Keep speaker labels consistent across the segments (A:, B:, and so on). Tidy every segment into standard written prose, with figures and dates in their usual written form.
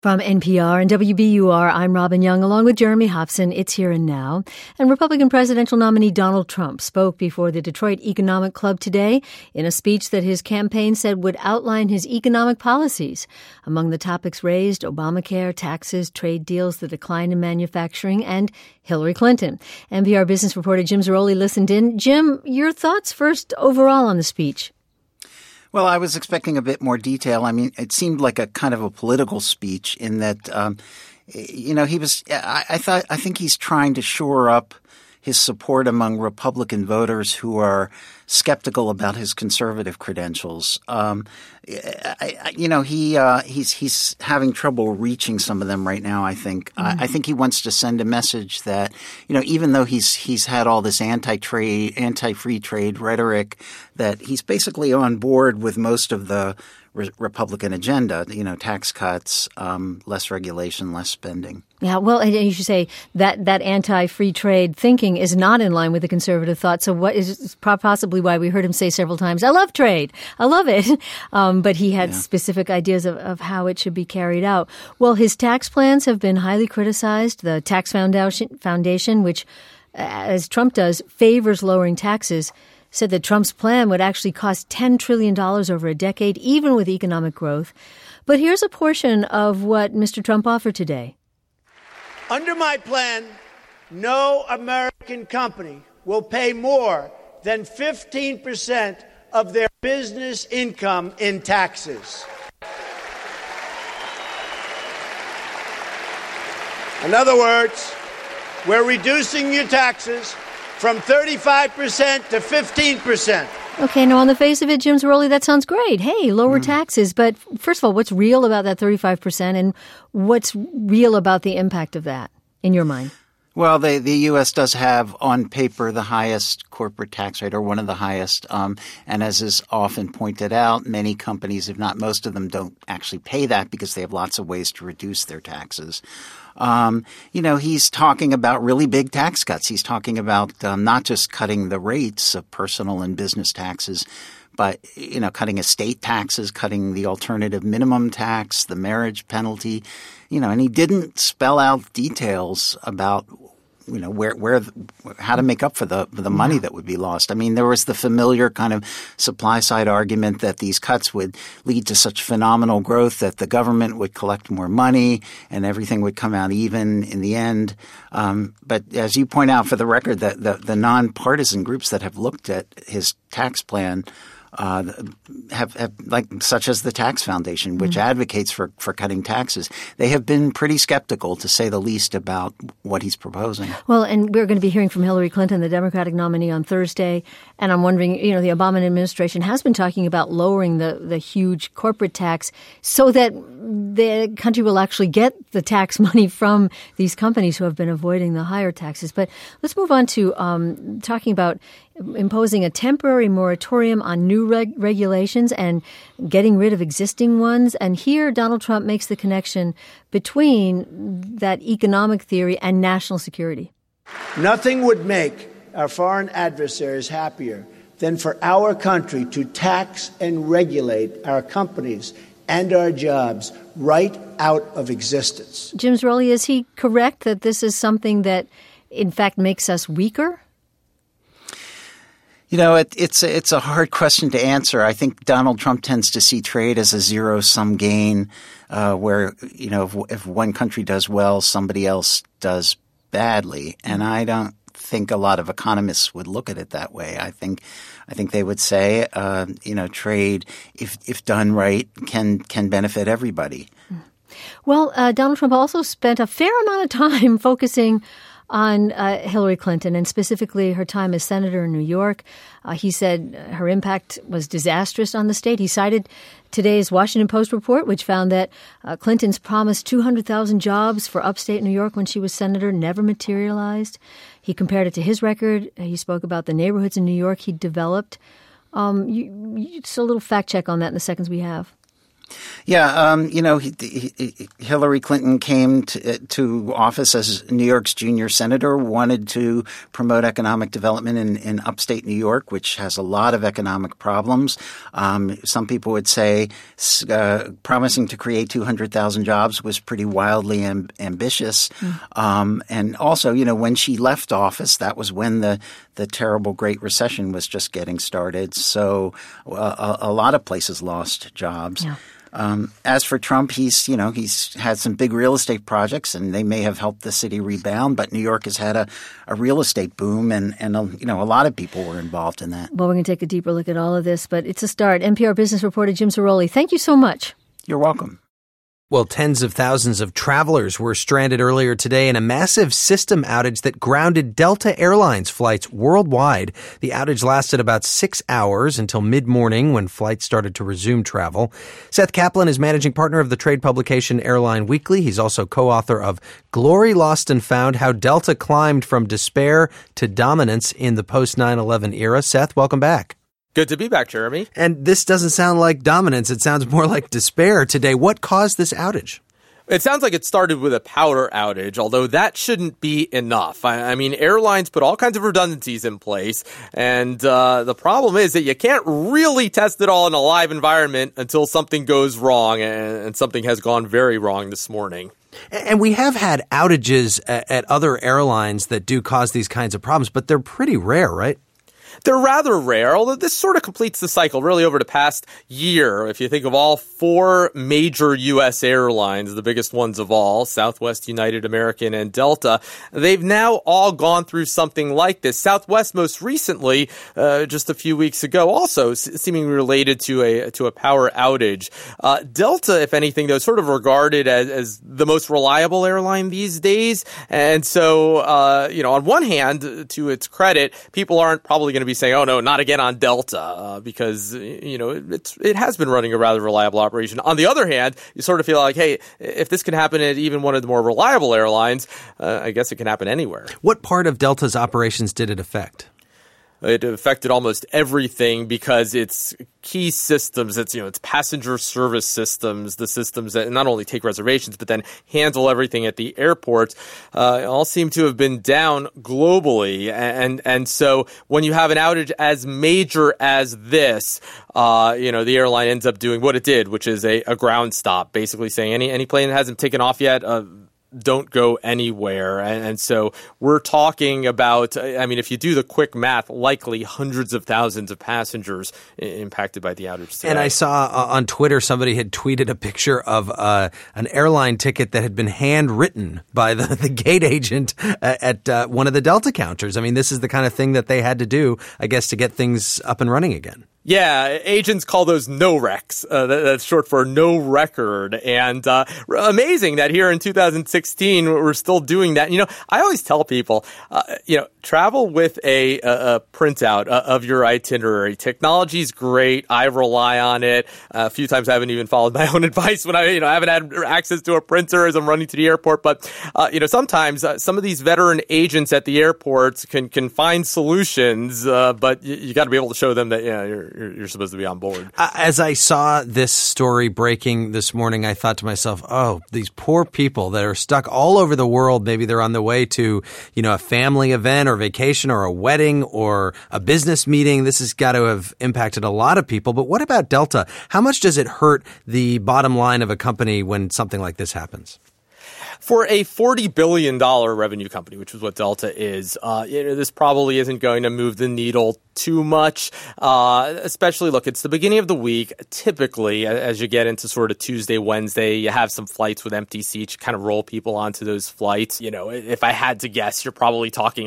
A: From NPR and WBUR, I'm Robin Young, along with Jeremy Hobson. It's Here and Now. And Republican presidential nominee Donald Trump spoke before the Detroit Economic Club today in a speech that his campaign said would outline his economic policies. Among the topics raised, Obamacare, taxes, trade deals, the decline in manufacturing, and Hillary Clinton. NPR business reporter Jim Zarroli listened in. Jim, your thoughts first overall on the speech?
B: Well, I was expecting a bit more detail. I mean, it seemed like a kind of a political speech in that, he was. I think he's trying to shore up his support among Republican voters who are skeptical about his conservative credentials. He's having trouble reaching some of them right now, I think. I think he wants to send a message that, even though he's had all this anti-free trade rhetoric, that he's basically on board with most of the Republican agenda, tax cuts, less regulation, less spending.
A: Yeah, well, and you should say that anti-free trade thinking is not in line with the conservative thought. So what is possibly why we heard him say several times, I love trade. I love it. But he had specific ideas of how it should be carried out. Well, his tax plans have been highly criticized. The Tax Foundation, which, as Trump does, favors lowering taxes, said that Trump's plan would actually cost $10 trillion over a decade, even with economic growth. But here's a portion of what Mr. Trump offered today.
C: Under my plan, no American company will pay more than 15% of their business income in taxes. In other words, we're reducing your taxes from 35% to 15%.
A: Okay, now on the face of it, Jim Zarroli, that sounds great. Hey, lower taxes. But first of all, what's real about that 35% and what's real about the impact of that in your mind?
B: Well, the U.S. does have on paper the highest corporate tax rate, or one of the highest. And as is often pointed out, many companies, if not most of them, don't actually pay that because they have lots of ways to reduce their taxes. He's talking about really big tax cuts. He's talking about not just cutting the rates of personal and business taxes, but, cutting estate taxes, cutting the alternative minimum tax, the marriage penalty, and he didn't spell out details about how to make up for the money that would be lost. I mean, there was the familiar kind of supply side argument that these cuts would lead to such phenomenal growth that the government would collect more money and everything would come out even in the end. But as you point out, for the record, the nonpartisan groups that have looked at his tax plan have such as the Tax Foundation, which advocates for cutting taxes, they have been pretty skeptical, to say the least, about what he's proposing.
A: Well, and we're going to be hearing from Hillary Clinton, the Democratic nominee, on Thursday. And I'm wondering, the Obama administration has been talking about lowering the huge corporate tax so that the country will actually get the tax money from these companies who have been avoiding the higher taxes. But let's move on to talking about imposing a temporary moratorium on new regulations and getting rid of existing ones. And here Donald Trump makes the connection between that economic theory and national security.
C: Nothing would make our foreign adversaries happier than for our country to tax and regulate our companies and our jobs right out of existence.
A: Jim Zarroli, is he correct that this is something that, in fact, makes us weaker?
B: It's a hard question to answer. I think Donald Trump tends to see trade as a zero-sum gain, where, if one country does well, somebody else does badly. And I don't think a lot of economists would look at it that way. I think they would say, trade, if done right, can benefit everybody.
A: Well, Donald Trump also spent a fair amount of time focusing on Hillary Clinton, and specifically her time as senator in New York. He said her impact was disastrous on the state. He cited today's Washington Post report, which found that Clinton's promised 200,000 jobs for upstate New York when she was senator never materialized. He compared it to his record. He spoke about the neighborhoods in New York he developed. Just a little fact check on that in the seconds we have.
B: Yeah, Hillary Clinton came to office as New York's junior senator, wanted to promote economic development in upstate New York, which has a lot of economic problems. Some people would say promising to create 200,000 jobs was pretty wildly ambitious. And also, when she left office, that was when the terrible Great Recession was just getting started. So a lot of places lost jobs. Yeah. As for Trump, he's had some big real estate projects, and they may have helped the city rebound. But New York has had a real estate boom, and a lot of people were involved in that.
A: Well, we're going to take a deeper look at all of this, but it's a start. NPR business reporter Jim Zarroli, thank you so much.
B: You're welcome.
D: Well, tens of thousands of travelers were stranded earlier today in a massive system outage that grounded Delta Airlines flights worldwide. The outage lasted about 6 hours until mid-morning when flights started to resume travel. Seth Kaplan is managing partner of the trade publication Airline Weekly. He's also co-author of Glory Lost and Found: How Delta Climbed from Despair to Dominance in the Post-9/11 Era. Seth, welcome back.
E: Good to be back, Jeremy.
D: And this doesn't sound like dominance. It sounds more like despair today. What caused this outage?
E: It sounds like it started with a power outage, although that shouldn't be enough. I mean, airlines put all kinds of redundancies in place, and the problem is that you can't really test it all in a live environment until something goes wrong, and something has gone very wrong this morning.
D: And we have had outages at other airlines that do cause these kinds of problems, but they're pretty rare, right?
E: They're rather rare, although this sort of completes the cycle really over the past year. If you think of all four major U.S. airlines, the biggest ones of all, Southwest, United, American, and Delta, they've now all gone through something like this. Southwest most recently, just a few weeks ago, also seemingly related to a power outage. Delta, if anything, though, is sort of regarded as the most reliable airline these days. And so, on one hand, to its credit, people aren't probably going to be saying, oh, no, not again on Delta, because, it has been running a rather reliable operation. On the other hand, you sort of feel like, hey, if this can happen at even one of the more reliable airlines, I guess it can happen anywhere.
D: What part of Delta's operations did it affect?
E: It affected almost everything because its key systems, its passenger service systems, the systems that not only take reservations but then handle everything at the airports, all seem to have been down globally. And so when you have an outage as major as this, the airline ends up doing what it did, which is a ground stop, basically saying any plane that hasn't taken off yet, don't go anywhere. And so we're talking about, if you do the quick math, likely hundreds of thousands of passengers impacted by the outage today.
D: And I saw on Twitter somebody had tweeted a picture of an airline ticket that had been handwritten by the gate agent at one of the Delta counters. This is the kind of thing that they had to do, I guess, to get things up and running again.
E: Yeah, agents call those no-recs. That's short for no record. And amazing that here in 2016, we're still doing that. I always tell people, travel with a printout of your itinerary. Technology's great. I rely on it. A few times I haven't even followed my own advice when I haven't had access to a printer as I'm running to the airport. But, sometimes some of these veteran agents at the airports can find solutions, but you got to be able to show them that, you're supposed to be on board.
D: As I saw this story breaking this morning, I thought to myself, oh, these poor people that are stuck all over the world. Maybe they're on the way to, a family event or vacation or a wedding or a business meeting. This has got to have impacted a lot of people. But what about Delta? How much does it hurt the bottom line of a company when something like this happens?
E: For a $40 billion revenue company, which is what Delta is, this probably isn't going to move the needle too much, especially, look, it's the beginning of the week. Typically, as you get into sort of Tuesday, Wednesday, you have some flights with empty seats. You kind of roll people onto those flights. If I had to guess, you're probably talking,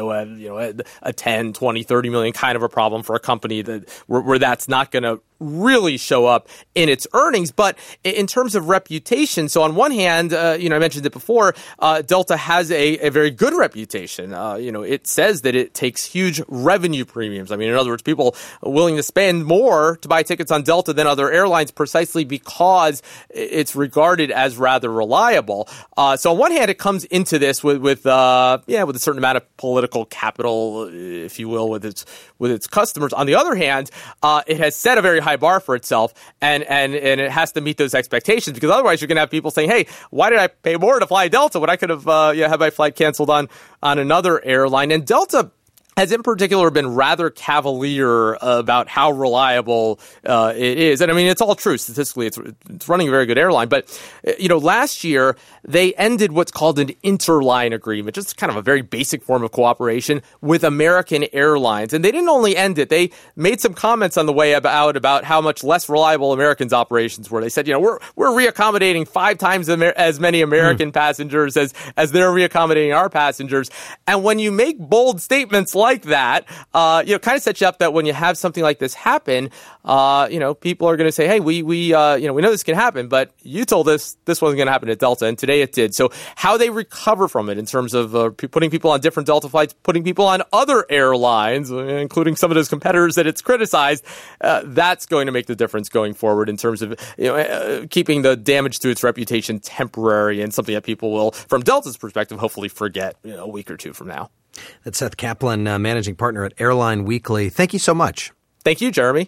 E: a 10, 20, 30 million kind of a problem for a company that where that's not going to really show up in its earnings. But in terms of reputation, so on one hand, I mentioned it before, Delta has a very good reputation. It says that it takes huge revenue premiums. In other words, people are willing to spend more to buy tickets on Delta than other airlines precisely because it's regarded as rather reliable. So on one hand, it comes into this with a certain amount of political capital, if you will, with its customers. On the other hand, it has set a very high bar for itself, and it has to meet those expectations, because otherwise you're going to have people saying, hey, why did I pay more to fly Delta when I could have had my flight canceled on another airline? And Delta has in particular been rather cavalier about how reliable it is. And I mean, it's all true. Statistically, it's running a very good airline. But, last year, they ended what's called an interline agreement, just kind of a very basic form of cooperation with American Airlines. And they didn't only end it. They made some comments on the way about how much less reliable Americans' operations were. They said, we're reaccommodating 5 times as many American passengers as they're reaccommodating our passengers. And when you make bold statements like that, kind of sets you up that when you have something like this happen, people are going to say, hey, we know this can happen, but you told us this wasn't going to happen at Delta, and today it did. So how they recover from it in terms of putting people on different Delta flights, putting people on other airlines, including some of those competitors that it's criticized, that's going to make the difference going forward in terms of keeping the damage to its reputation temporary, and something that people will, from Delta's perspective, hopefully forget a week or two from now.
D: That's Seth Kaplan, managing partner at Airline Weekly. Thank you so much.
E: Thank you, Jeremy.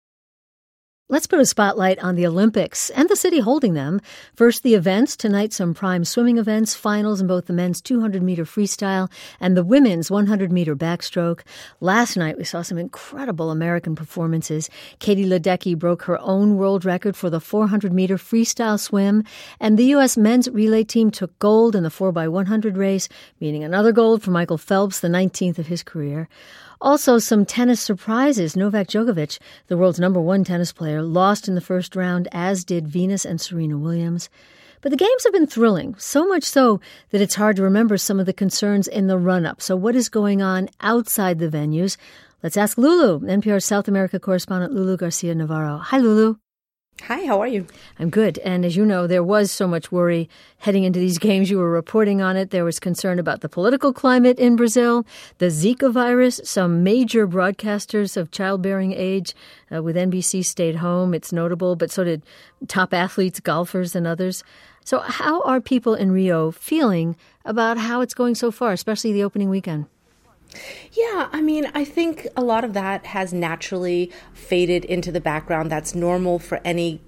A: Let's put a spotlight on the Olympics and the city holding them. First, the events. Tonight, some prime swimming events, finals in both the men's 200-meter freestyle and the women's 100-meter backstroke. Last night, we saw some incredible American performances. Katie Ledecky broke her own world record for the 400-meter freestyle swim, and the U.S. men's relay team took gold in the 4x100 race, meaning another gold for Michael Phelps, the 19th of his career. Also, some tennis surprises. Novak Djokovic, the world's number 1 tennis player, lost in the first round, as did Venus and Serena Williams. But the games have been thrilling, so much so that it's hard to remember some of the concerns in the run-up. So what is going on outside the venues? Let's ask Lulu, NPR South America correspondent Lulu Garcia-Navarro. Hi, Lulu.
F: Hi, how are you?
A: I'm good. And as you know, there was so much worry heading into these games. You were reporting on it. There was concern about the political climate in Brazil, the Zika virus. Some major broadcasters of childbearing age with NBC stayed home. It's notable, but so did top athletes, golfers, and others. So how are people in Rio feeling about how it's going so far, especially the opening weekend?
F: Yeah, I mean, I think a lot of that has naturally faded into the background. That's normal for any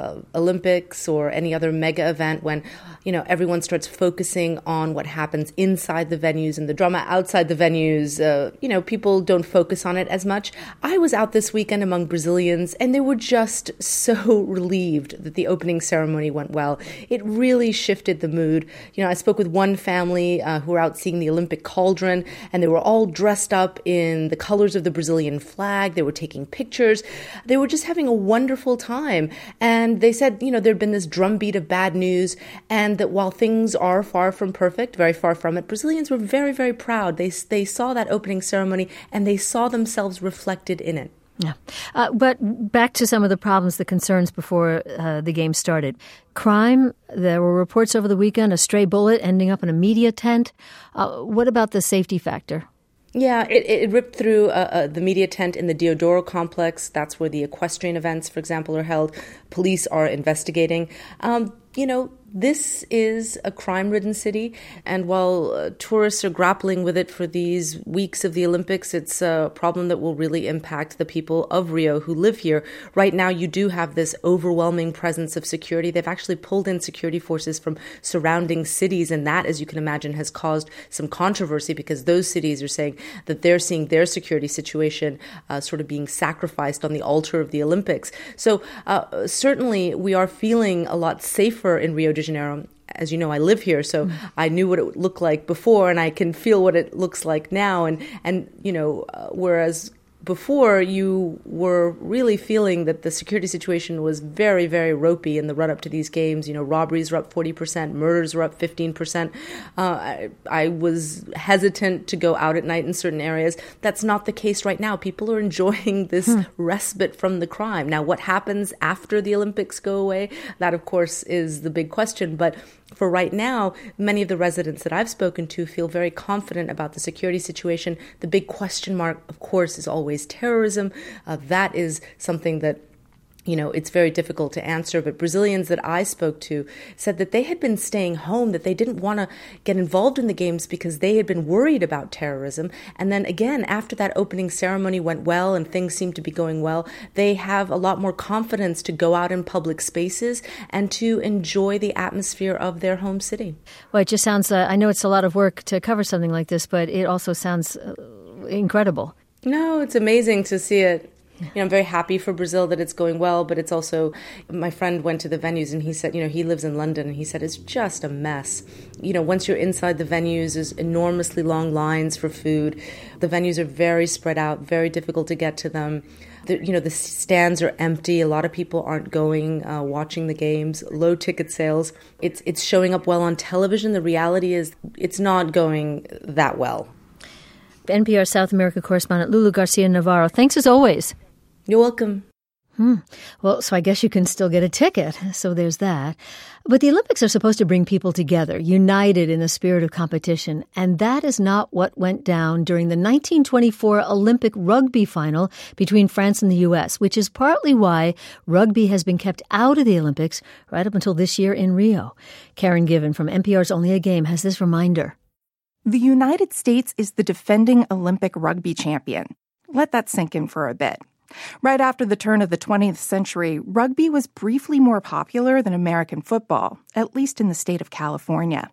F: Olympics or any other mega event when, everyone starts focusing on what happens inside the venues and the drama outside the venues. People don't focus on it as much. I was out this weekend among Brazilians, and they were just so relieved that the opening ceremony went well. It really shifted the mood. I spoke with one family who were out seeing the Olympic cauldron, and they were all dressed up in the colors of the Brazilian flag. They were taking pictures. They were just having a wonderful time. And they said, there'd been this drumbeat of bad news, and that while things are far from perfect, very far from it, Brazilians were very, very proud. They saw that opening ceremony, and they saw themselves reflected in it.
A: Yeah. But back to some of the problems, the concerns before the game started. Crime, there were reports over the weekend, a stray bullet ending up in a media tent. What about the safety factor?
F: Yeah, it ripped through the media tent in the Deodoro complex. That's where the equestrian events, for example, are held. Police are investigating. This is a crime-ridden city, and while tourists are grappling with it for these weeks of the Olympics, it's a problem that will really impact the people of Rio who live here. Right now, you do have this overwhelming presence of security. They've actually pulled in security forces from surrounding cities, and that, as you can imagine, has caused some controversy because those cities are saying that they're seeing their security situation sort of being sacrificed on the altar of the Olympics. So certainly, we are feeling a lot safer in Rio de Janeiro. As you know, I live here, so I knew what it looked like before, and I can feel what it looks like now. And whereas before you were really feeling that the security situation was very, very ropey in the run-up to these games. Robberies were up 40%, murders were up 15%. I was hesitant to go out at night in certain areas. That's not the case right now. People are enjoying this respite from the crime. Now, what happens after the Olympics go away? That, of course, is the big question. But for right now, many of the residents that I've spoken to feel very confident about the security situation. The big question mark, of course, is always terrorism. That is something that It's very difficult to answer, but Brazilians that I spoke to said that they had been staying home, that they didn't want to get involved in the games because they had been worried about terrorism. And then again, after that opening ceremony went well and things seemed to be going well, they have a lot more confidence to go out in public spaces and to enjoy the atmosphere of their home city.
A: Well, it just sounds, I know it's a lot of work to cover something like this, but it also sounds incredible.
F: No, it's amazing to see it. I'm very happy for Brazil that it's going well, but it's also, my friend went to the venues and he said, he lives in London, and he said it's just a mess. Once you're inside the venues, there's enormously long lines for food. The venues are very spread out, very difficult to get to them. The stands are empty. A lot of people aren't going, watching the games. Low ticket sales. It's showing up well on television. The reality is it's not going that well.
A: NPR South America correspondent Lulu Garcia-Navarro, thanks as always.
F: You're welcome.
A: Well, so I guess you can still get a ticket, so there's that. But the Olympics are supposed to bring people together, united in a spirit of competition, and that is not what went down during the 1924 Olympic rugby final between France and the U.S., which is partly why rugby has been kept out of the Olympics right up until this year in Rio. Karen Given from NPR's Only a Game has this reminder.
G: The United States is the defending Olympic rugby champion. Let that sink in for a bit. Right after the turn of the 20th century, rugby was briefly more popular than American football, at least in the state of California.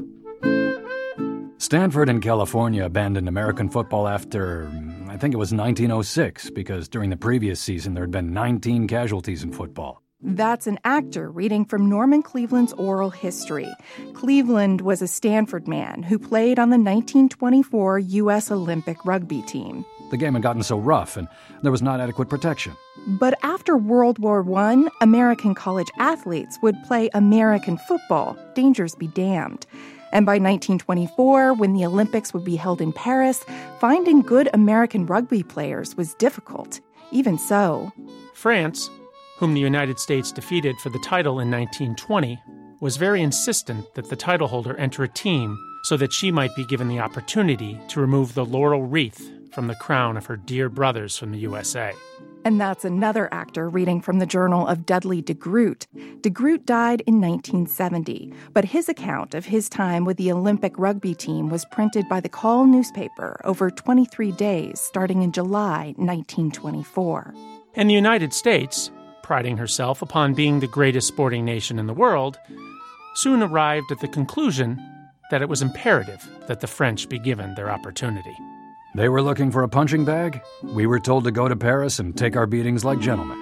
H: Stanford in California abandoned American football after, I think it was 1906, because during the previous season there had been 19 casualties in football.
G: That's an actor reading from Norman Cleveland's oral history. Cleveland was a Stanford man who played on the 1924 U.S. Olympic rugby team.
H: The game had gotten so rough, and there was not adequate protection.
G: But after World War I, American college athletes would play American football, dangers be damned. And by 1924, when the Olympics would be held in Paris, finding good American rugby players was difficult. Even so,
I: France, whom the United States defeated for the title in 1920, was very insistent that the title holder enter a team so that she might be given the opportunity to remove the laurel wreath from the crown of her dear brothers from the USA.
G: And that's another actor reading from the journal of Dudley DeGroot. DeGroot died in 1970, but his account of his time with the Olympic rugby team was printed by the Call newspaper over 23 days starting in July 1924.
I: And the United States, priding herself upon being the greatest sporting nation in the world, soon arrived at the conclusion that it was imperative that the French be given their opportunity.
H: They were looking for a punching bag. We were told to go to Paris and take our beatings like gentlemen.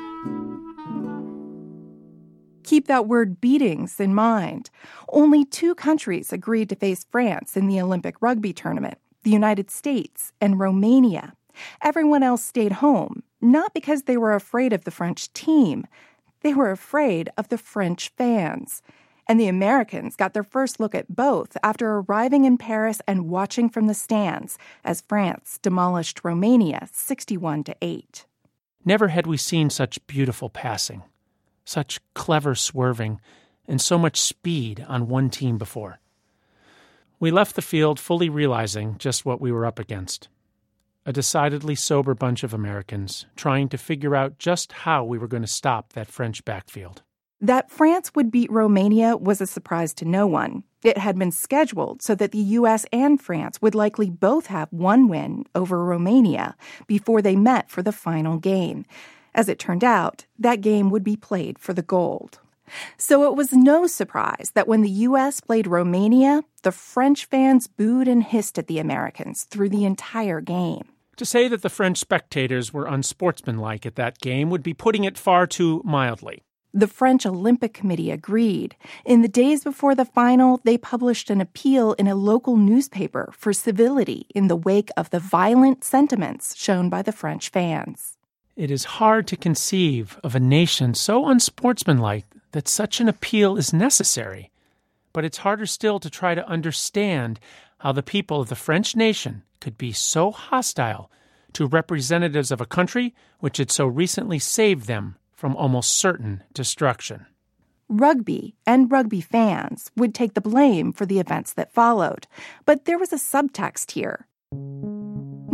G: Keep that word beatings in mind. Only 2 countries agreed to face France in the Olympic rugby tournament, the United States and Romania. Everyone else stayed home, not because they were afraid of the French team. They were afraid of the French fans. And the Americans got their first look at both after arriving in Paris and watching from the stands as France demolished Romania 61-8.
I: Never had we seen such beautiful passing, such clever swerving, and so much speed on one team before. We left the field fully realizing just what we were up against. A decidedly sober bunch of Americans trying to figure out just how we were going to stop that French backfield.
G: That France would beat Romania was a surprise to no one. It had been scheduled so that the U.S. and France would likely both have one win over Romania before they met for the final game. As it turned out, that game would be played for the gold. So it was no surprise that when the U.S. played Romania, the French fans booed and hissed at the Americans through the entire game.
I: To say that the French spectators were unsportsmanlike at that game would be putting it far too mildly.
G: The French Olympic Committee agreed. In the days before the final, they published an appeal in a local newspaper for civility in the wake of the violent sentiments shown by the French fans.
I: It is hard to conceive of a nation so unsportsmanlike that such an appeal is necessary. But it's harder still to try to understand how the people of the French nation could be so hostile to representatives of a country which had so recently saved them from almost certain destruction.
G: Rugby and rugby fans would take the blame for the events that followed, but there was a subtext here.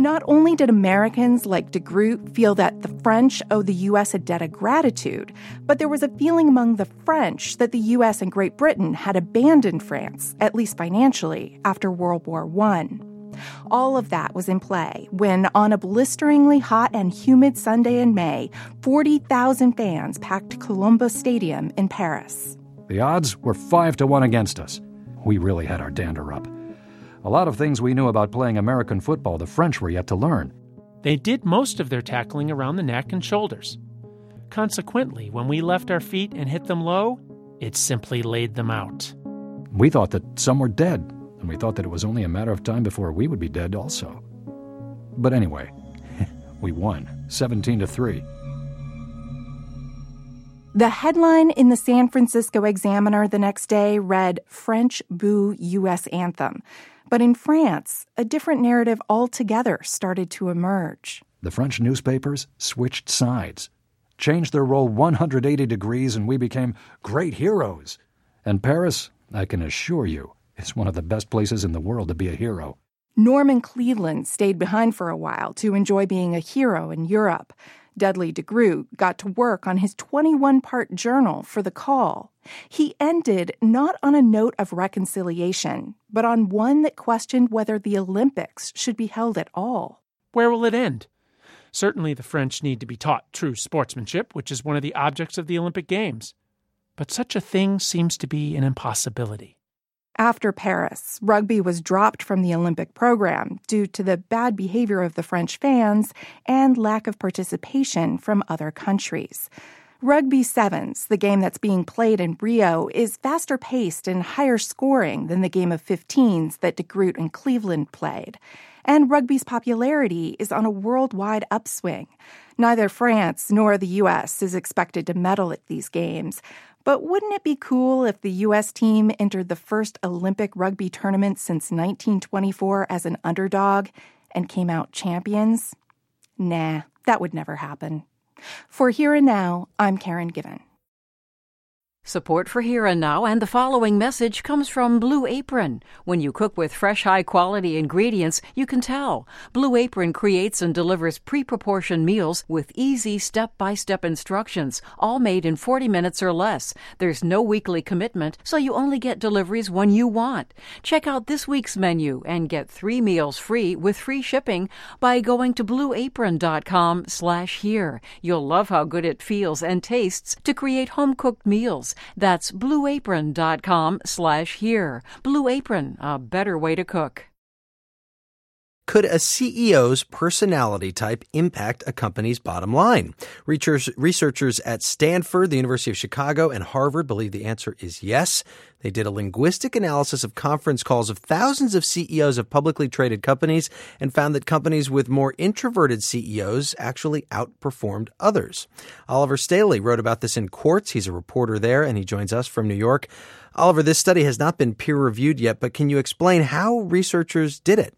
G: Not only did Americans like de Groot feel that the French owed the U.S. a debt of gratitude, but there was a feeling among the French that the U.S. and Great Britain had abandoned France, at least financially, after World War I. All of that was in play when, on a blisteringly hot and humid Sunday in May, 40,000 fans packed Columbus Stadium in Paris.
H: The odds were 5-1 against us. We really had our dander up. A lot of things we knew about playing American football the French were yet to learn.
I: They did most of their tackling around the neck and shoulders. Consequently, when we left our feet and hit them low, it simply laid them out.
H: We thought that some were dead, and we thought that it was only a matter of time before we would be dead also. But anyway, we won, 17-3.
G: The headline in the San Francisco Examiner the next day read, "French boo U.S. anthem." But in France, a different narrative altogether started to emerge.
H: The French newspapers switched sides, changed their role 180 degrees, and we became great heroes. And Paris, I can assure you, is one of the best places in the world to be a hero.
G: Norman Cleveland stayed behind for a while to enjoy being a hero in Europe. Dudley de Groot got to work on his 21-part journal for The Call. He ended not on a note of reconciliation, but on one that questioned whether the Olympics should be held at all.
I: Where will it end? Certainly the French need to be taught true sportsmanship, which is one of the objects of the Olympic Games. But such a thing seems to be an impossibility.
G: After Paris, rugby was dropped from the Olympic program due to the bad behavior of the French fans and lack of participation from other countries. Rugby sevens, the game that's being played in Rio, is faster paced and higher scoring than the game of 15s that de Groot and Cleveland played. And rugby's popularity is on a worldwide upswing. Neither France nor the U.S. is expected to medal at these games. But wouldn't it be cool if the U.S. team entered the first Olympic rugby tournament since 1924 as an underdog and came out champions? Nah, that would never happen. For Here and Now, I'm Karen Given.
J: Support for Here and Now and the following message comes from Blue Apron. When you cook with fresh, high-quality ingredients, you can tell. Blue Apron creates and delivers pre-proportioned meals with easy step-by-step instructions, all made in 40 minutes or less. There's no weekly commitment, so you only get deliveries when you want. Check out this week's menu and get 3 meals free with free shipping by going to blueapron.com/here. You'll love how good it feels and tastes to create home-cooked meals. That's blueapron.com/here. Blue Apron, a better way to cook.
D: Could a CEO's personality type impact a company's bottom line? Researchers at Stanford, the University of Chicago, and Harvard believe the answer is yes. They did a linguistic analysis of conference calls of thousands of CEOs of publicly traded companies and found that companies with more introverted CEOs actually outperformed others. Oliver Staley wrote about this in Quartz. He's a reporter there, and he joins us from New York. Oliver, this study has not been peer-reviewed yet, but can you explain how researchers did it?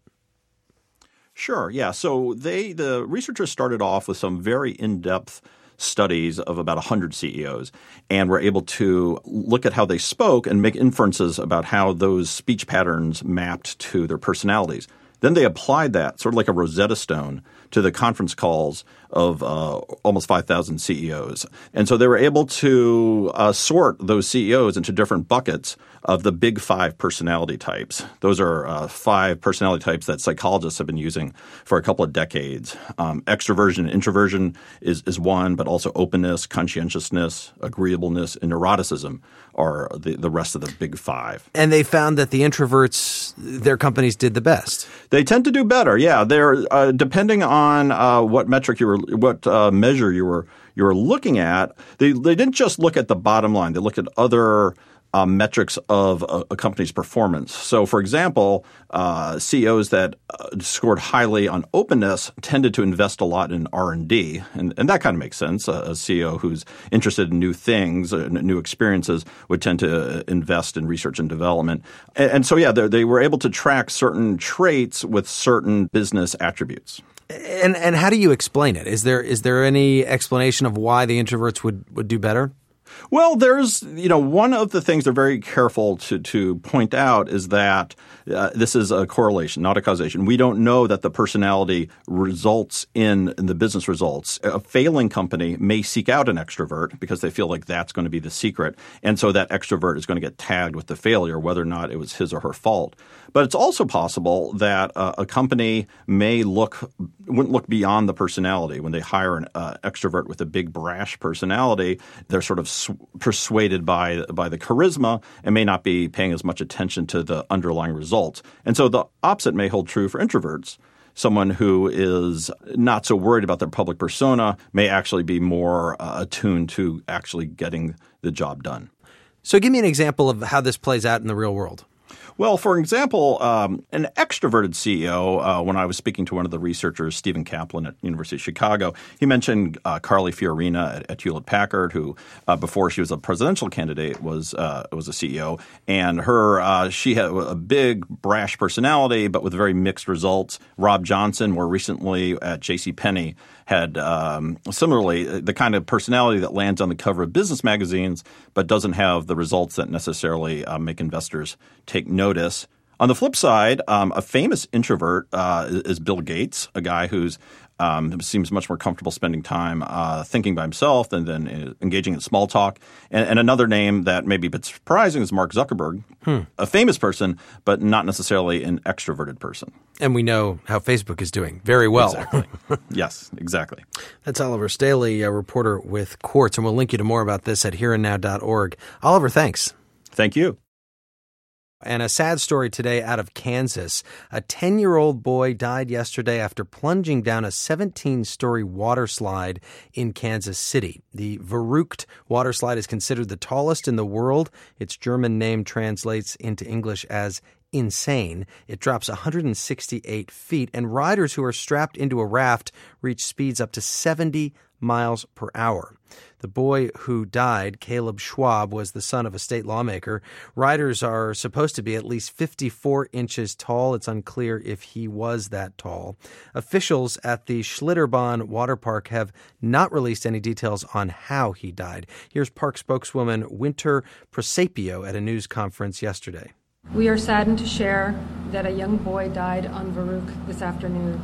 K: Sure, yeah. So the researchers started off with some very in-depth studies of about 100 CEOs and were able to look at how they spoke and make inferences about how those speech patterns mapped to their personalities. Then they applied that, sort of like a Rosetta Stone, to the conference calls of almost 5,000 CEOs. And so they were able to sort those CEOs into different buckets of the big 5 personality types. Those are 5 personality types that psychologists have been using for a couple of decades. Extroversion and introversion is one, but also openness, conscientiousness, agreeableness, and neuroticism are the rest of the big 5.
D: And they found that the introverts, their companies did the best.
K: They tend to do better, yeah. They're depending on what metric measure you were looking at. They didn't just look at the bottom line. They looked at other metrics of a company's performance. So, for example, CEOs that scored highly on openness tended to invest a lot in R&D, and that kind of makes sense. A CEO who's interested in new things, new experiences, would tend to invest in research and development. And so, yeah, they were able to track certain traits with certain business attributes.
D: And how do you explain it? Is there any explanation of why the introverts would do better?
K: Well, there's, one of the things they're very careful to point out is that this is a correlation, not a causation. We don't know that the personality results in the business results. A failing company may seek out an extrovert because they feel like that's going to be the secret. And so that extrovert is going to get tagged with the failure, whether or not it was his or her fault. But it's also possible that a company wouldn't look beyond the personality. When they hire an extrovert with a big brash personality, they're sort of persuaded by the charisma and may not be paying as much attention to the underlying results. And so the opposite may hold true for introverts. Someone who is not so worried about their public persona may actually be more attuned to actually getting the job done.
D: So give me an example of how this plays out in the real world.
K: Well, for example, an extroverted CEO, when I was speaking to one of the researchers, Stephen Kaplan at University of Chicago, he mentioned Carly Fiorina at Hewlett-Packard, who before she was a presidential candidate was a CEO. And she had a big, brash personality, but with very mixed results. Rob Johnson, more recently at JCPenney, had similarly the kind of personality that lands on the cover of business magazines but doesn't have the results that necessarily make investors take notice. On the flip side, a famous introvert is Bill Gates, a guy who's seems much more comfortable spending time thinking by himself than engaging in small talk. And another name that may be a bit surprising is Mark Zuckerberg, a famous person, but not necessarily an extroverted person.
D: And we know how Facebook is doing very well.
K: Exactly. Yes, exactly.
D: That's Oliver Staley, a reporter with Quartz, and we'll link you to more about this at hereandnow.org. Oliver, thanks.
K: Thank you.
D: And a sad story today out of Kansas. A 10-year-old boy died yesterday after plunging down a 17-story water slide in Kansas City. The Verrückt water slide is considered the tallest in the world. Its German name translates into English as insane. It drops 168 feet, and riders who are strapped into a raft reach speeds up to 70 miles per hour. The boy who died, Caleb Schwab, was the son of a state lawmaker. Riders are supposed to be at least 54 inches tall. It's unclear if he was that tall. Officials at the Schlitterbahn water park have not released any details on how he died. Here's park spokeswoman Winter Prosapio at a news conference yesterday.
L: We are saddened to share that a young boy died on Verrückt this afternoon.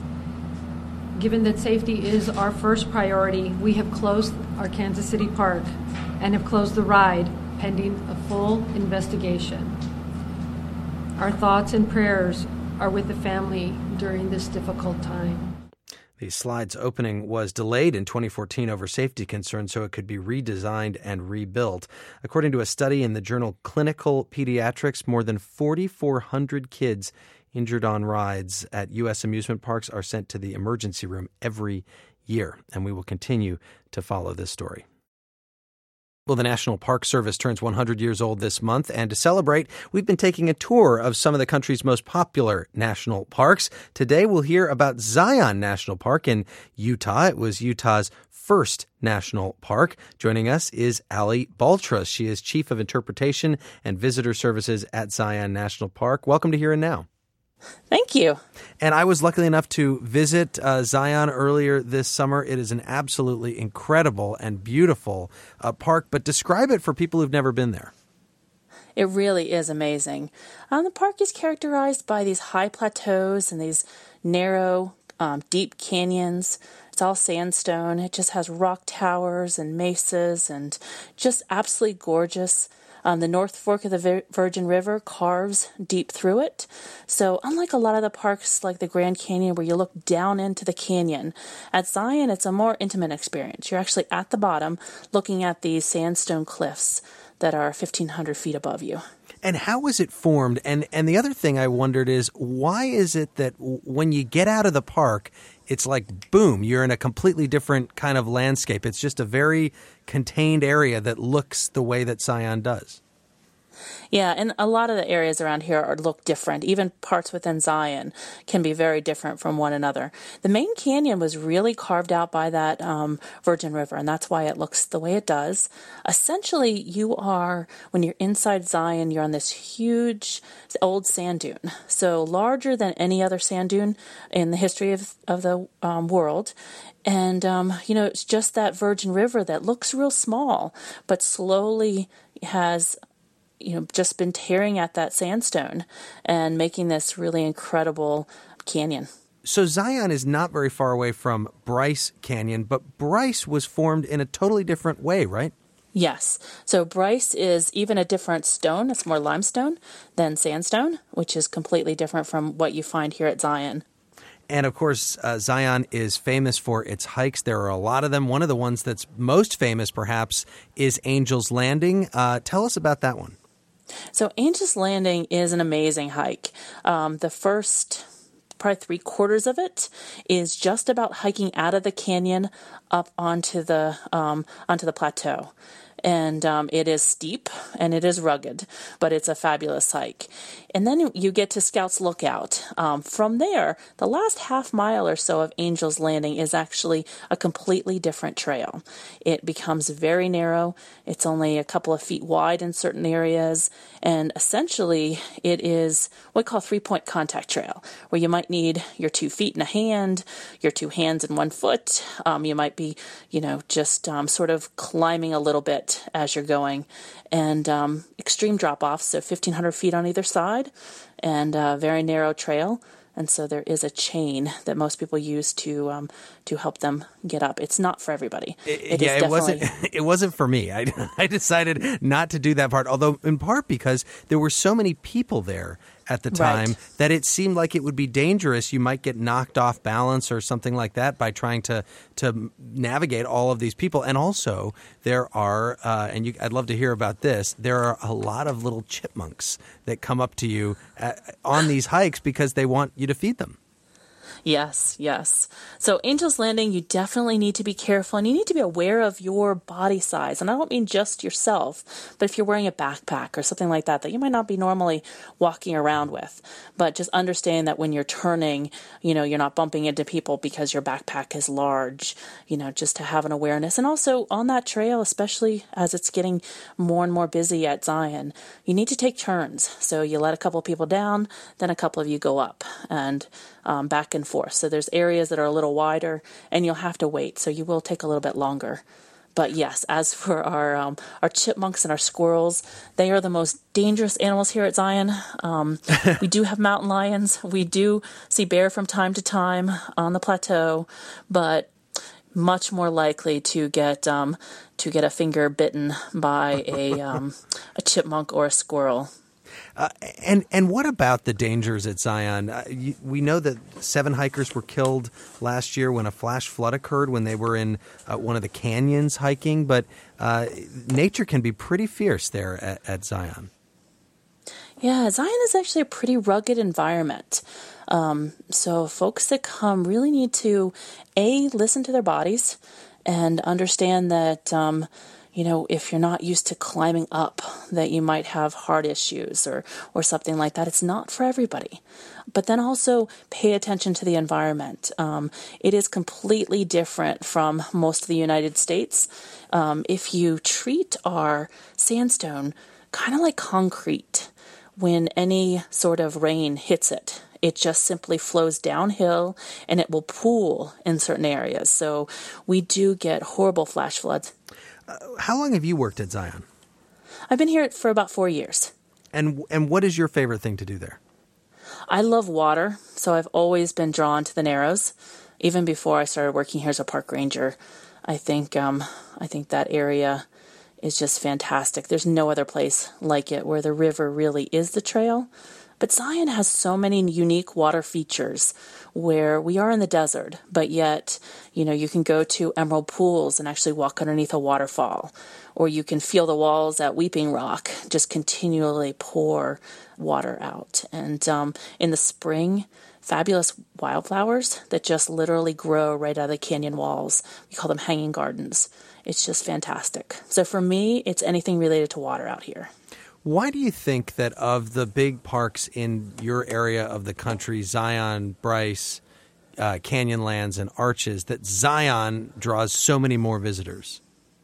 L: Given that safety is our first priority, we have closed our Kansas City Park and have closed the ride pending a full investigation. Our thoughts and prayers are with the family during this difficult time.
D: The slide's opening was delayed in 2014 over safety concerns, so it could be redesigned and rebuilt. According to a study in the journal Clinical Pediatrics, more than 4,400 kids injured on rides at U.S. amusement parks are sent to the emergency room every year, and we will continue to follow this story. Well, the National Park Service turns 100 years old this month, and to celebrate, we've been taking a tour of some of the country's most popular national parks. Today, we'll hear about Zion National Park in Utah. It was Utah's first national park. Joining us is Ali Baltras. She is Chief of Interpretation and Visitor Services at Zion National Park. Welcome to Here and Now.
M: Thank you.
D: And I was lucky enough to visit Zion earlier this summer. It is an absolutely incredible and beautiful park, but describe it for people who've never been there.
M: It really is amazing. The park is characterized by these high plateaus and these narrow, deep canyons. It's all sandstone. It just has rock towers and mesas and just absolutely gorgeous. The North Fork of the Virgin River carves deep through it. So unlike a lot of the parks like the Grand Canyon where you look down into the canyon, at Zion it's a more intimate experience. You're actually at the bottom looking at these sandstone cliffs that are 1,500 feet above you.
D: And how was it formed? And the other thing I wondered is, why is it that when you get out of the park, it's like, boom, you're in a completely different kind of landscape. It's just a very contained area that looks the way that Zion does.
M: Yeah, and a lot of the areas around here look different. Even parts within Zion can be very different from one another. The main canyon was really carved out by that Virgin River, and that's why it looks the way it does. Essentially, when you're inside Zion, you're on this huge old sand dune, so larger than any other sand dune in the history of the world. And, it's just that Virgin River that looks real small, but slowly has just been tearing at that sandstone and making this really incredible canyon.
D: So Zion is not very far away from Bryce Canyon, but Bryce was formed in a totally different way, right?
M: Yes. So Bryce is even a different stone. It's more limestone than sandstone, which is completely different from what you find here at Zion.
D: And, of course, Zion is famous for its hikes. There are a lot of them. One of the ones that's most famous, perhaps, is Angel's Landing. Tell us about that one.
M: So Angel's Landing is an amazing hike. The first probably 3/4 of it is just about hiking out of the canyon up onto the plateau. And it is steep and it is rugged, but it's a fabulous hike. And then you get to Scout's Lookout. From there, the last half mile or so of Angel's Landing is actually a completely different trail. It becomes very narrow. It's only a couple of feet wide in certain areas. And essentially, it is what we call a 3-point contact trail, where you might need your 2 feet and a hand, your 2 hands and 1 foot. You might be, just sort of climbing a little bit as you're going, and extreme drop-offs, so 1,500 feet on either side, and a very narrow trail. And so there is a chain that most people use to help them get up. It's not for everybody.
D: It wasn't for me. I decided not to do that part, although in part because there were so many people there at the time that it seemed like it would be dangerous. You might get knocked off balance or something like that by trying to navigate all of these people. And also there are, I'd love to hear about this, there are a lot of little chipmunks that come up to you on these hikes because they want you to feed them.
M: Yes. So Angel's Landing, you definitely need to be careful, and you need to be aware of your body size. And I don't mean just yourself, but if you're wearing a backpack or something like that you might not be normally walking around with. But just understand that when you're turning, you're not bumping into people because your backpack is large, just to have an awareness. And also on that trail, especially as it's getting more and more busy at Zion, you need to take turns. So you let a couple of people down, then a couple of you go up and back and forth. So there's areas that are a little wider, and you'll have to wait. So you will take a little bit longer. But yes, as for our chipmunks and our squirrels, they are the most dangerous animals here at Zion. We do have mountain lions. We do see bear from time to time on the plateau, but much more likely to get a finger bitten by a chipmunk or a squirrel.
D: And what about the dangers at Zion? We know that 7 hikers were killed last year when a flash flood occurred when they were in one of the canyons hiking, but nature can be pretty fierce there at Zion.
M: Yeah, Zion is actually a pretty rugged environment. So folks that come really need to, listen to their bodies and understand that if you're not used to climbing up, that you might have heart issues or something like that. It's not for everybody. But then also pay attention to the environment. It is completely different from most of the United States. If you treat our sandstone kind of like concrete, when any sort of rain hits it, it just simply flows downhill and it will pool in certain areas. So we do get horrible flash floods.
D: How long have you worked at Zion?
M: I've been here for about 4 years.
D: And what is your favorite thing to do there?
M: I love water, so I've always been drawn to the Narrows. Even before I started working here as a park ranger, I think that area is just fantastic. There's no other place like it where the river really is the trail. But Zion has so many unique water features where we are in the desert, but yet, you can go to Emerald Pools and actually walk underneath a waterfall, or you can feel the walls at Weeping Rock just continually pour water out. And in the spring, fabulous wildflowers that just literally grow right out of the canyon walls. We call them hanging gardens. It's just fantastic. So for me, it's anything related to water out here.
D: Why do you think that of the big parks in your area of the country, Zion, Bryce, Canyonlands, and Arches, that Zion draws so many more visitors?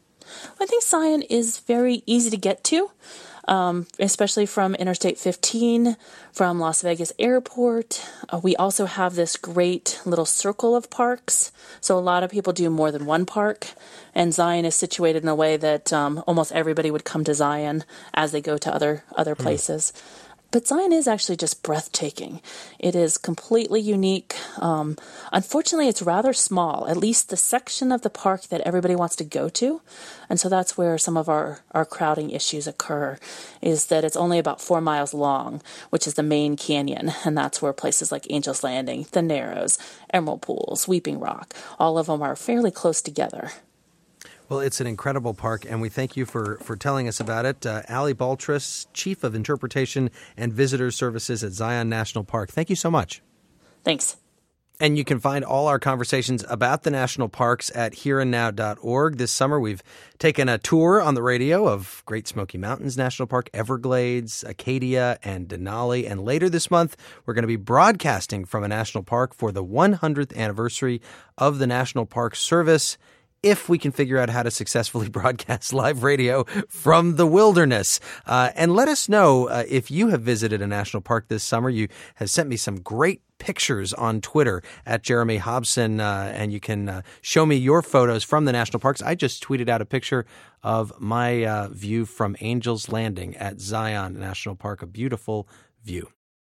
M: I think Zion is very easy to get to, especially from Interstate 15, from Las Vegas Airport. We also have this great little circle of parks, so a lot of people do more than one park, and Zion is situated in a way that almost everybody would come to Zion as they go to other places. But Zion is actually just breathtaking. It is completely unique. Unfortunately, it's rather small, at least the section of the park that everybody wants to go to. And so that's where some of our crowding issues occur, is that it's only about 4 miles long, which is the main canyon. And that's where places like Angel's Landing, the Narrows, Emerald Pools, Weeping Rock, all of them are fairly close together.
D: Well, it's an incredible park, and we thank you for telling us about it. Allie Baltras, Chief of Interpretation and Visitor Services at Zion National Park. Thank you so much.
M: Thanks.
D: And you can find all our conversations about the national parks at hereandnow.org. This summer, we've taken a tour on the radio of Great Smoky Mountains National Park, Everglades, Acadia, and Denali. And later this month, we're going to be broadcasting from a national park for the 100th anniversary of the National Park Service, if we can figure out how to successfully broadcast live radio from the wilderness. And let us know if you have visited a national park this summer. You have sent me some great pictures on Twitter at Jeremy Hobson, and you can show me your photos from the national parks. I just tweeted out a picture of my view from Angel's Landing at Zion National Park, a beautiful view.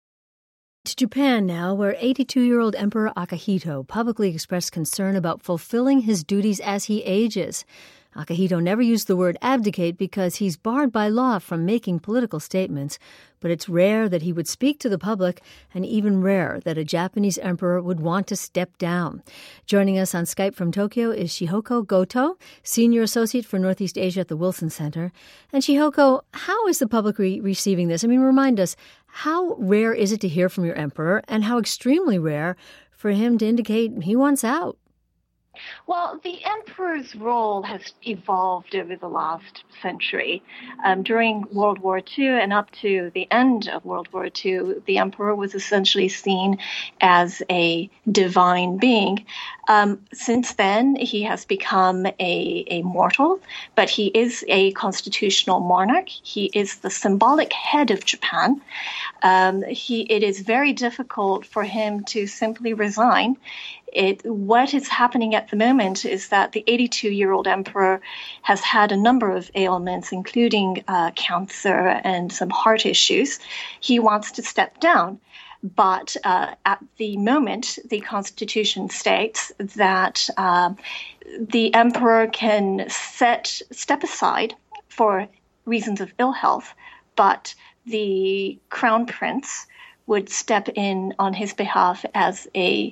A: To Japan now, where 82-year-old Emperor Akihito publicly expressed concern about fulfilling his duties as he ages. Akihito never used the word abdicate because he's barred by law from making political statements, but it's rare that he would speak to the public, and even rarer that a Japanese emperor would want to step down. Joining us on Skype from Tokyo is Shihoko Goto, Senior Associate for Northeast Asia at the Wilson Center. And Shihoko, how is the public receiving this? I mean, remind us, how rare is it to hear from your emperor, and how extremely rare for him to indicate he wants out?
N: Well, the emperor's role has evolved over the last century. During World War II and up to the end of World War II, the emperor was essentially seen as a divine being. Since then, he has become a mortal, but he is a constitutional monarch. He is the symbolic head of Japan. It is very difficult for him to simply resign. What is happening at the moment is that the 82-year-old emperor has had a number of ailments, including cancer and some heart issues. He wants to step down. But at the moment, the Constitution states that the emperor can step aside for reasons of ill health, but the crown prince would step in on his behalf as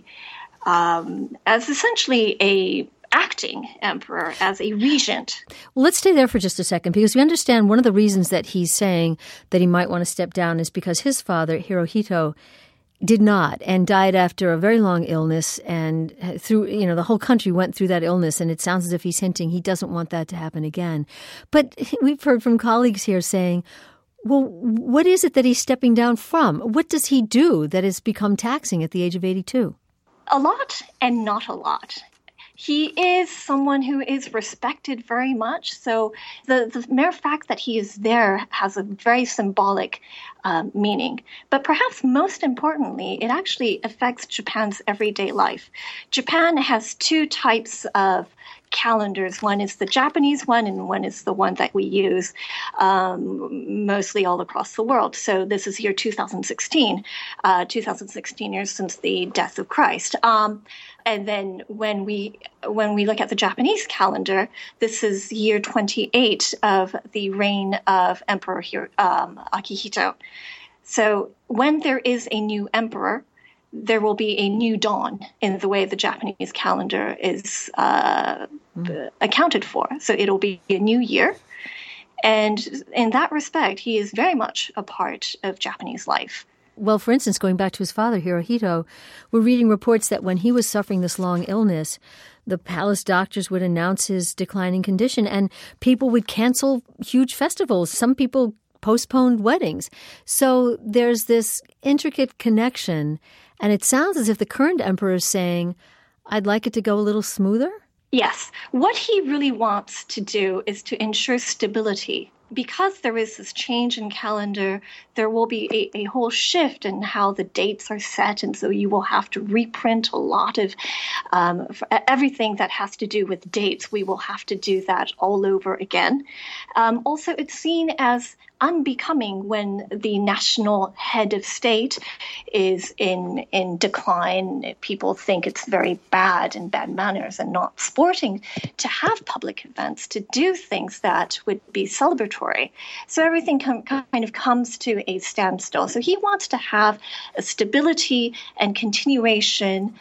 N: essentially a acting emperor, as a regent.
A: Well, let's stay there for just a second, because we understand one of the reasons that he's saying that he might want to step down is because his father, Hirohito, did not, and died after a very long illness, and the whole country went through that illness, and it sounds as if he's hinting he doesn't want that to happen again. But we've heard from colleagues here saying, well, what is it that he's stepping down from? What does he do that has become taxing at the age of 82?
N: A lot and not a lot. He is someone who is respected very much. So the mere fact that he is there has a very symbolic meaning. But perhaps most importantly, it actually affects Japan's everyday life. Japan has two types of calendars. One is the Japanese one, and one is the one that we use mostly all across the world. So this is year 2016, 2016 years since the death of Christ. And then when we look at the Japanese calendar, this is year 28 of the reign of Emperor Akihito. So when there is a new emperor, there will be a new dawn in the way the Japanese calendar is accounted for. So it'll be a new year. And in that respect, he is very much a part of Japanese life.
A: Well, for instance, going back to his father, Hirohito, we're reading reports that when he was suffering this long illness, the palace doctors would announce his declining condition, and people would cancel huge festivals. Some people postponed weddings. So there's this intricate connection, and it sounds as if the current emperor is saying, I'd like it to go a little smoother?
N: Yes. What he really wants to do is to ensure stability. Because there is this change in calendar, there will be a whole shift in how the dates are set. And so you will have to reprint a lot of everything that has to do with dates. We will have to do that all over again. Also, it's seen as unbecoming when the national head of state is in decline. People think it's very bad and bad manners and not sporting to have public events, to do things that would be celebratory. So everything kind of comes to a standstill. So he wants to have a stability and continuation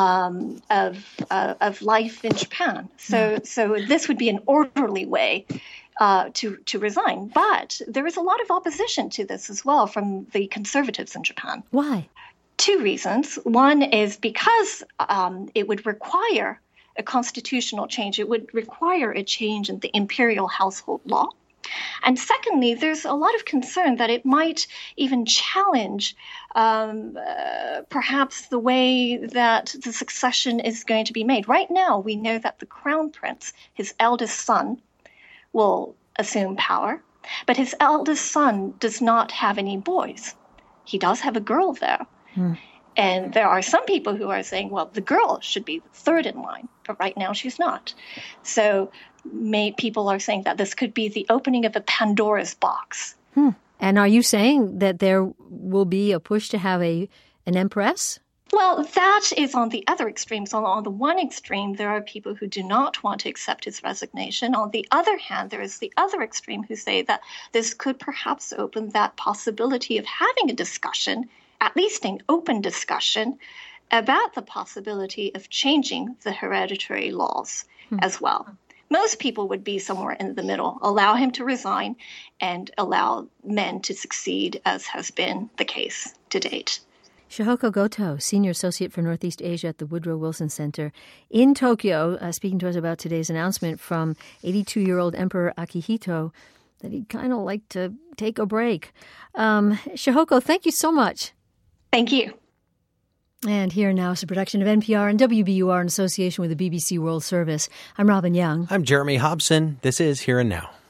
N: of life in Japan. So this would be an orderly way to resign. But there is a lot of opposition to this as well from the conservatives in Japan.
A: Why?
N: 2 reasons. One is because it would require a constitutional change. It would require a change in the imperial household law. And secondly, there's a lot of concern that it might even challenge perhaps the way that the succession is going to be made. Right now, we know that the crown prince, his eldest son, will assume power, but his eldest son does not have any boys. He does have a girl, though. And there are some people who are saying, well, the girl should be third in line, but right now she's not. So people are saying that this could be the opening of a Pandora's box.
A: And are you saying that there will be a push to have an empress?
N: Well, that is on the other extreme. So on the one extreme, there are people who do not want to accept his resignation. On the other hand, there is the other extreme who say that this could perhaps open that possibility of having a discussion, at least an open discussion, about the possibility of changing the hereditary laws as well. Most people would be somewhere in the middle, allow him to resign and allow men to succeed, as has been the case to date.
A: Shihoko Goto, Senior Associate for Northeast Asia at the Woodrow Wilson Center in Tokyo, speaking to us about today's announcement from 82-year-old Emperor Akihito that he'd kind of like to take a break. Shihoko, thank you so much.
N: Thank you.
A: And Here Now is a production of NPR and WBUR in association with the BBC World Service. I'm Robin Young.
D: I'm Jeremy Hobson. This is Here and Now.